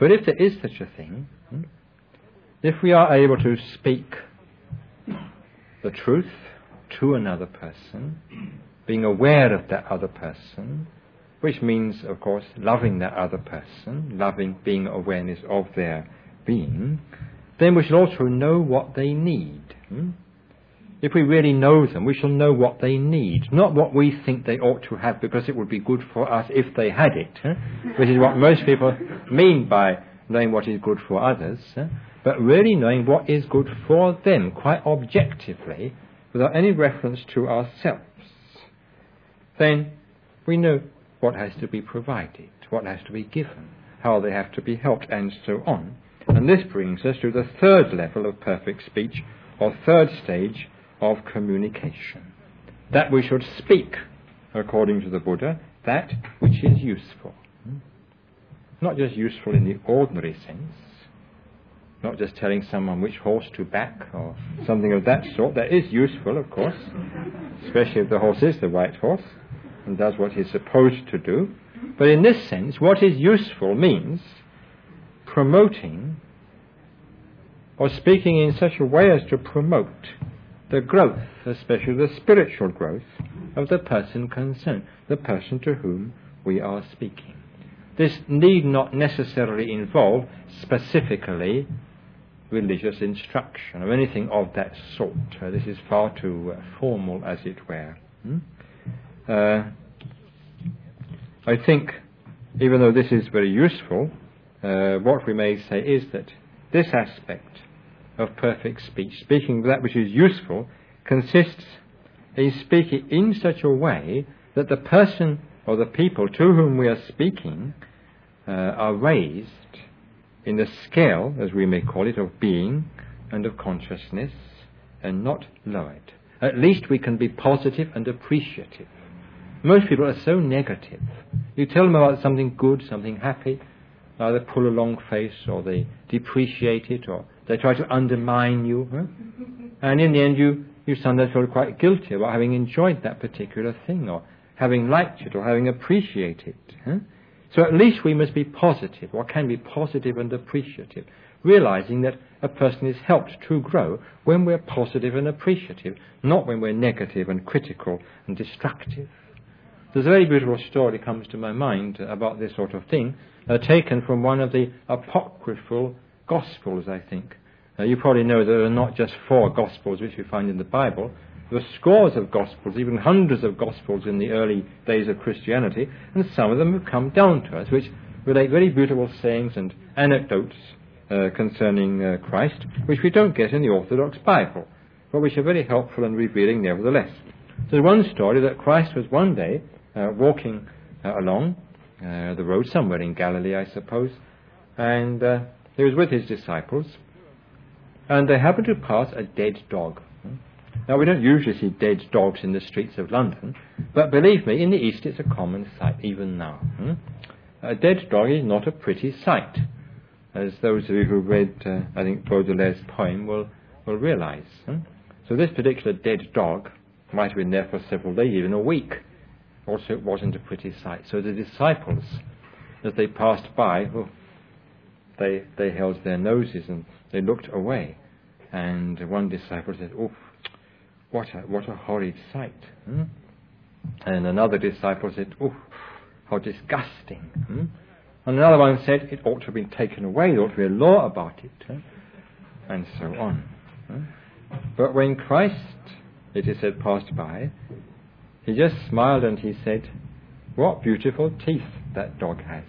But if there is such a thing, if we are able to speak the truth to another person, being aware of that other person, which means, of course, loving that other person, being awareness of their being, then we shall also know what they need. If we really know them, we shall know what they need, not what we think they ought to have because it would be good for us if they had it, which is what most people mean by knowing what is good for others, but really knowing what is good for them, quite objectively, without any reference to ourselves. Then we know what has to be provided, what has to be given, how they have to be helped, and so on. And this brings us to the third level of perfect speech, or third stage of communication. That we should speak, according to the Buddha, that which is useful. Not just useful in the ordinary sense, not just telling someone which horse to back or something of that sort. That is useful, of course, especially if the horse is the right horse and does what he's supposed to do. But in this sense, what is useful means promoting or speaking in such a way as to promote the growth, especially the spiritual growth, of the person concerned, the person to whom we are speaking. This need not necessarily involve specifically religious instruction or anything of that sort. This is far too formal, as it were. I think, even though this is very useful, what we may say is that this aspect of perfect speech, speaking that which is useful, consists in speaking in such a way that the person or the people to whom we are speaking are raised in the scale, as we may call it, of being and of consciousness, and not lowered. At least we can be positive and appreciative. Most people are so negative. You tell them about something good, something happy, either pull a long face, or they depreciate it, or they try to undermine you. And in the end you sometimes feel quite guilty about having enjoyed that particular thing, or having liked it, or having appreciated it. So at least we must be positive, or can be positive and appreciative, realizing that a person is helped to grow when we're positive and appreciative, not when we're negative and critical and destructive. There's a very beautiful story that comes to my mind about this sort of thing, taken from one of the apocryphal Gospels, I think. You probably know there are not just 4 Gospels which we find in the Bible. There are scores of Gospels, even hundreds of Gospels in the early days of Christianity, and some of them have come down to us, which relate very beautiful sayings and anecdotes concerning Christ, which we don't get in the Orthodox Bible, but which are very helpful and revealing nevertheless. There's one story that Christ was one day walking along the road somewhere in Galilee, I suppose, and he was with his disciples, and they happened to pass a dead dog. Now, we don't usually see dead dogs in the streets of London, but believe me, in the East it's a common sight even now. A dead dog is not a pretty sight, as those of you who read, I think, Baudelaire's poem will realize. So this particular dead dog might have been there for several days, even a week. Also, it wasn't a pretty sight. So the disciples, as they passed by, they held their noses and they looked away. And one disciple said, "Oh, what a horrid sight." And another disciple said, "Oh, how disgusting." And another one said, "It ought to have been taken away. There ought to be a law about it." And so on. But when Christ, it is said, passed by, he just smiled and he said, "What beautiful teeth that dog has."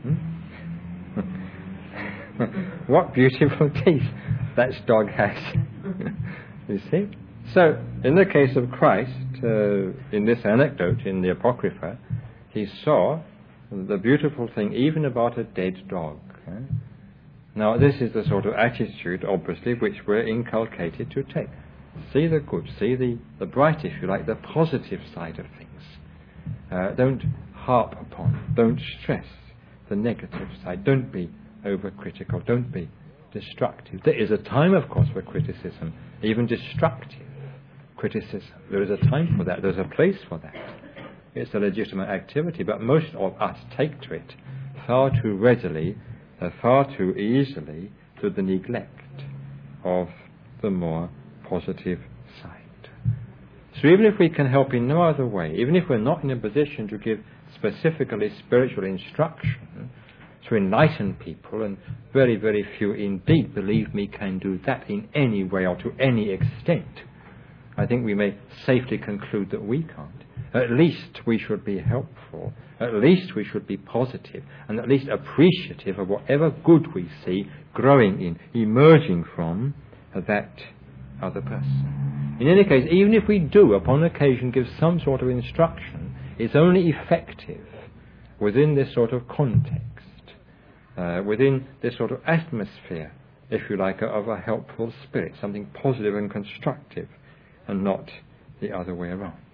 What beautiful teeth that dog has. You see? So, in the case of Christ, in this anecdote in the Apocrypha, he saw the beautiful thing even about a dead dog. Now, this is the sort of attitude, obviously, which we're inculcated to take. See the good, see the bright, if you like, the positive side of things. Don't harp upon, don't stress the negative side. Don't be overcritical, don't be destructive. There is a time, of course, for criticism, even destructive criticism. There is a time for that, there's a place for that. It's a legitimate activity, but most of us take to it far too readily far too easily to the neglect of the more positive side. So even if we can help in no other way, even if we're not in a position to give specifically spiritual instruction, to enlighten people, and very, very few indeed, believe me, can do that in any way or to any extent, I think we may safely conclude that we can't. At least we should be helpful, at least we should be positive, and at least appreciative of whatever good we see growing in, emerging from that other person. In any case, even if we do upon occasion give some sort of instruction, it's only effective within this sort of context, within this sort of atmosphere, if you like, of a helpful spirit, something positive and constructive, and not the other way around.